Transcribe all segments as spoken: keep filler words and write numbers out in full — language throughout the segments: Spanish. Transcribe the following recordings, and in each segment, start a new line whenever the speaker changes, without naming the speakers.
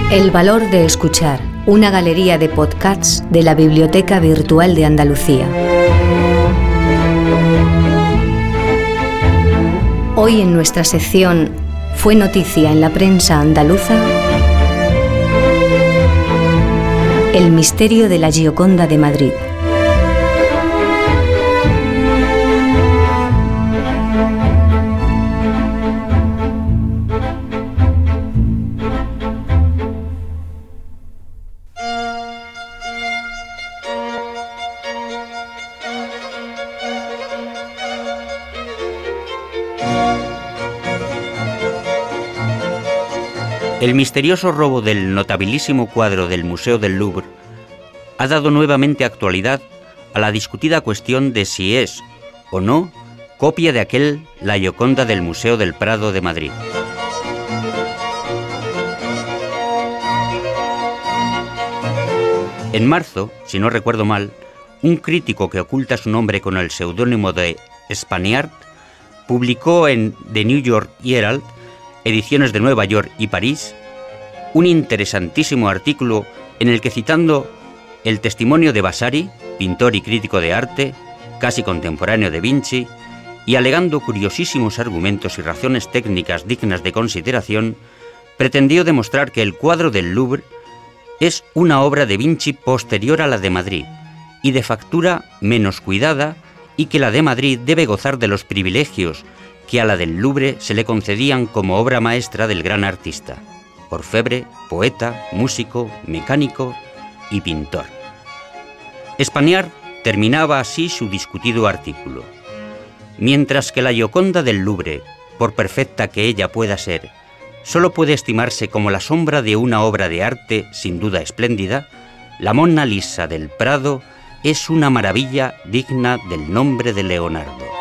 El valor de escuchar, una galería de podcasts de la Biblioteca Virtual de Andalucía. Hoy en nuestra sección Fue noticia en la prensa andaluza, el misterio de la Gioconda de Madrid.
El misterioso robo del notabilísimo cuadro del Museo del Louvre ha dado nuevamente actualidad a la discutida cuestión de si es o no copia de aquel La Gioconda del Museo del Prado de Madrid. En marzo, si no recuerdo mal, un crítico que oculta su nombre con el seudónimo de Spaniard publicó en The New York Herald, ediciones de Nueva York y París, un interesantísimo artículo en el que, citando el testimonio de Vasari, pintor y crítico de arte, casi contemporáneo de Vinci, y alegando curiosísimos argumentos y razones técnicas dignas de consideración, pretendió demostrar que el cuadro del Louvre es una obra de Vinci posterior a la de Madrid y de factura menos cuidada, y que la de Madrid debe gozar de los privilegios que a la del Louvre se le concedían como obra maestra del gran artista, orfebre, poeta, músico, mecánico y pintor. Spaniard terminaba así su discutido artículo. Mientras que la Gioconda del Louvre, por perfecta que ella pueda ser, solo puede estimarse como la sombra de una obra de arte sin duda espléndida, la Monna Lisa del Prado es una maravilla digna del nombre de Leonardo.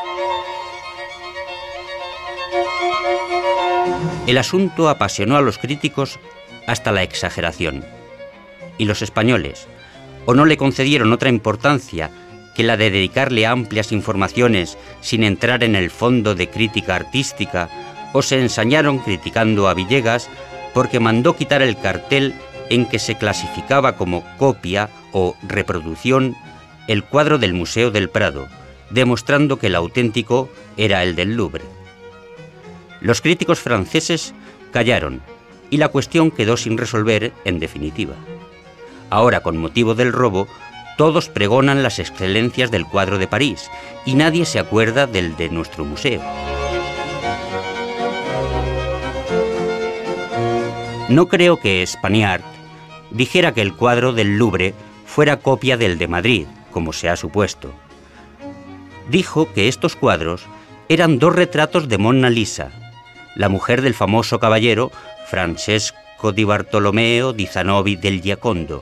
El asunto apasionó a los críticos hasta la exageración, y los españoles o no le concedieron otra importancia que la de dedicarle amplias informaciones sin entrar en el fondo de crítica artística, o se ensañaron criticando a Villegas porque mandó quitar el cartel en que se clasificaba como copia o reproducción el cuadro del Museo del Prado, demostrando que el auténtico era el del Louvre. Los críticos franceses callaron y la cuestión quedó sin resolver en definitiva. Ahora, con motivo del robo, todos pregonan las excelencias del cuadro de París y nadie se acuerda del de nuestro museo. No creo que Spaniard dijera que el cuadro del Louvre fuera copia del de Madrid, como se ha supuesto. Dijo que estos cuadros eran dos retratos de Monna Lisa, la mujer del famoso caballero Francesco di Bartolomeo di Zanobi del Giocondo,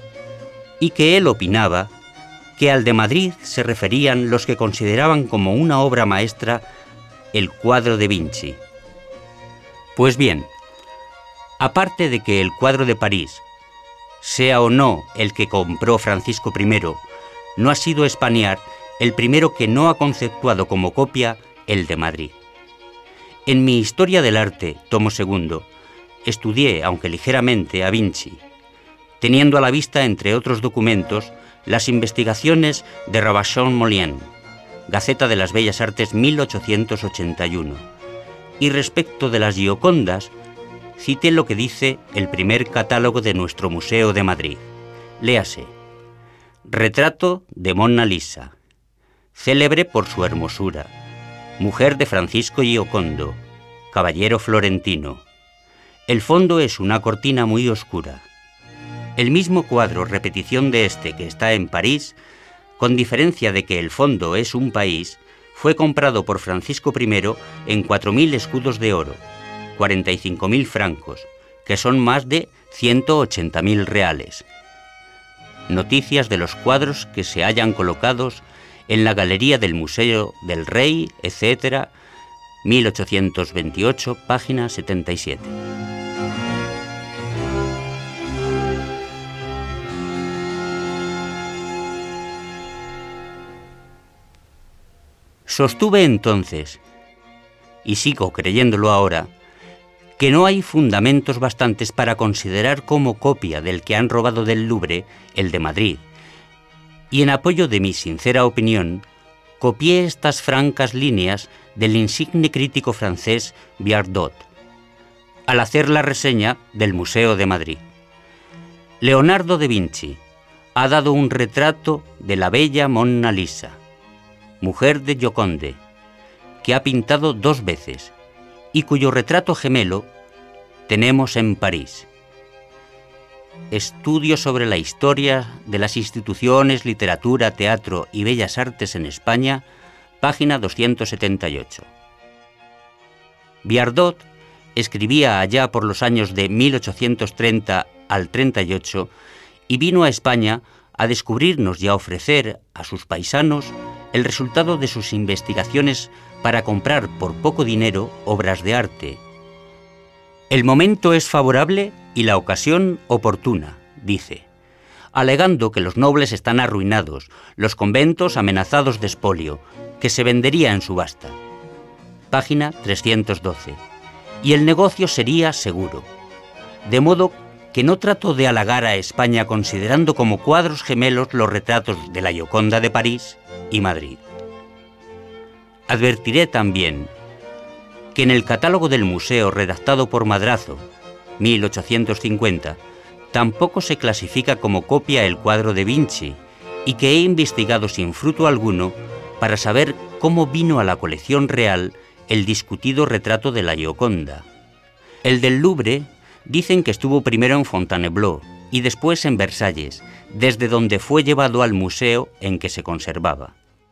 y que él opinaba que al de Madrid se referían los que consideraban como una obra maestra el cuadro de Vinci. Pues bien, aparte de que el cuadro de París, sea o no el que compró Francisco primero, no ha sido Spaniard el primero que no ha conceptuado como copia el de Madrid. En mi Historia del Arte, tomo segundo, estudié, aunque ligeramente, a Vinci, teniendo a la vista, entre otros documentos, las investigaciones de Ravachon-Molien, Gaceta de las Bellas Artes mil ochocientos ochenta y uno, y respecto de las Giocondas, cité lo que dice el primer catálogo de nuestro Museo de Madrid. Léase: retrato de Monna Lisa, célebre por su hermosura, mujer de Francisco Giocondo, caballero florentino. El fondo es una cortina muy oscura. El mismo cuadro, repetición de este que está en París, con diferencia de que el fondo es un país, fue comprado por Francisco primero en cuatro mil escudos de oro, cuarenta y cinco mil francos, que son más de ciento ochenta mil reales. Noticias de los cuadros que se hallan colocados en la Galería del Museo del Rey, etcétera, mil ochocientos veintiocho, página setenta y siete. Sostuve entonces, y sigo creyéndolo ahora, que no hay fundamentos bastantes para considerar como copia del que han robado del Louvre el de Madrid, y en apoyo de mi sincera opinión, copié estas francas líneas del insigne crítico francés Viardot, al hacer la reseña del Museo de Madrid. Leonardo da Vinci ha dado un retrato de la bella Monna Lisa, mujer de Gioconde, que ha pintado dos veces y cuyo retrato gemelo tenemos en París. Estudio sobre la historia de las instituciones, literatura, teatro y bellas artes en España, página doscientos setenta y ocho. Viardot escribía allá por los años de mil ochocientos treinta al treinta y ocho y vino a España a descubrirnos y a ofrecer a sus paisanos el resultado de sus investigaciones para comprar por poco dinero obras de arte. El momento es favorable y la ocasión oportuna, dice, alegando que los nobles están arruinados, los conventos amenazados de expolio, que se vendería en subasta. Página trescientos doce. Y el negocio sería seguro. De modo que no trato de halagar a España considerando como cuadros gemelos los retratos de la Gioconda de París y Madrid. Advertiré también que en el catálogo del museo redactado por Madrazo, mil ochocientos cincuenta, tampoco se clasifica como copia el cuadro de Vinci y que he investigado sin fruto alguno para saber cómo vino a la colección real el discutido retrato de la Gioconda. El del Louvre dicen que estuvo primero en Fontainebleau y después en Versalles, desde donde fue llevado al museo en que se conservaba.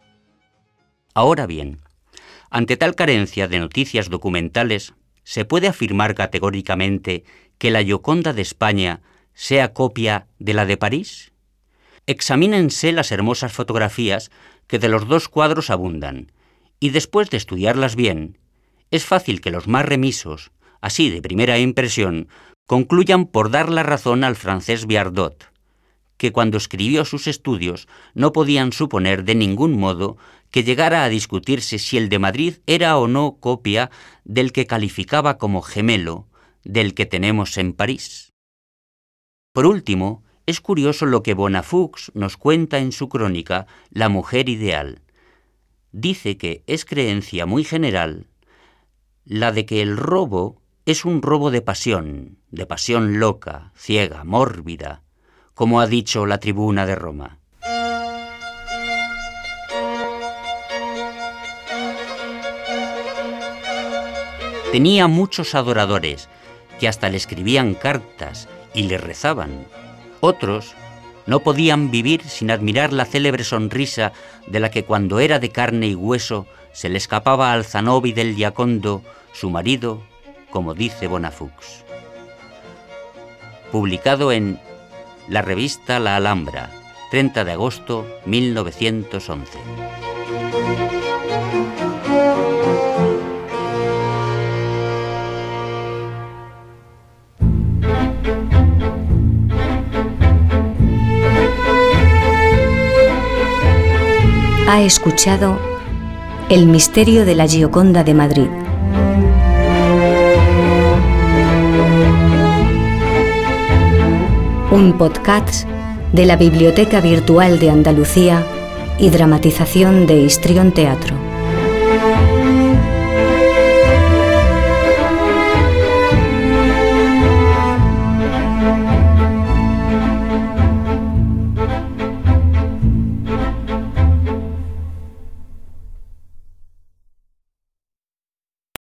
Ahora bien, ante tal carencia de noticias documentales, ¿se puede afirmar categóricamente que la Gioconda de España sea copia de la de París? Examínense las hermosas fotografías que de los dos cuadros abundan, y después de estudiarlas bien, es fácil que los más remisos, así de primera impresión, concluyan por dar la razón al francés Viardot, que cuando escribió sus estudios no podían suponer de ningún modo que llegara a discutirse si el de Madrid era o no copia del que calificaba como gemelo del que tenemos en París. Por último, es curioso lo que Bonafoux nos cuenta en su crónica La mujer ideal. Dice que es creencia muy general la de que el robo es un robo de pasión, de pasión loca, ciega, mórbida, como ha dicho la Tribuna de Roma. Tenía muchos adoradores que hasta le escribían cartas y le rezaban. Otros no podían vivir sin admirar la célebre sonrisa de la que cuando era de carne y hueso se le escapaba al Zanobi del Giocondo, su marido, como dice Bonafoux. Publicado en la revista La Alhambra, treinta de agosto de mil novecientos once.
Ha escuchado El misterio de la Gioconda de Madrid. Un podcast de la Biblioteca Virtual de Andalucía y dramatización de Histrión Teatro.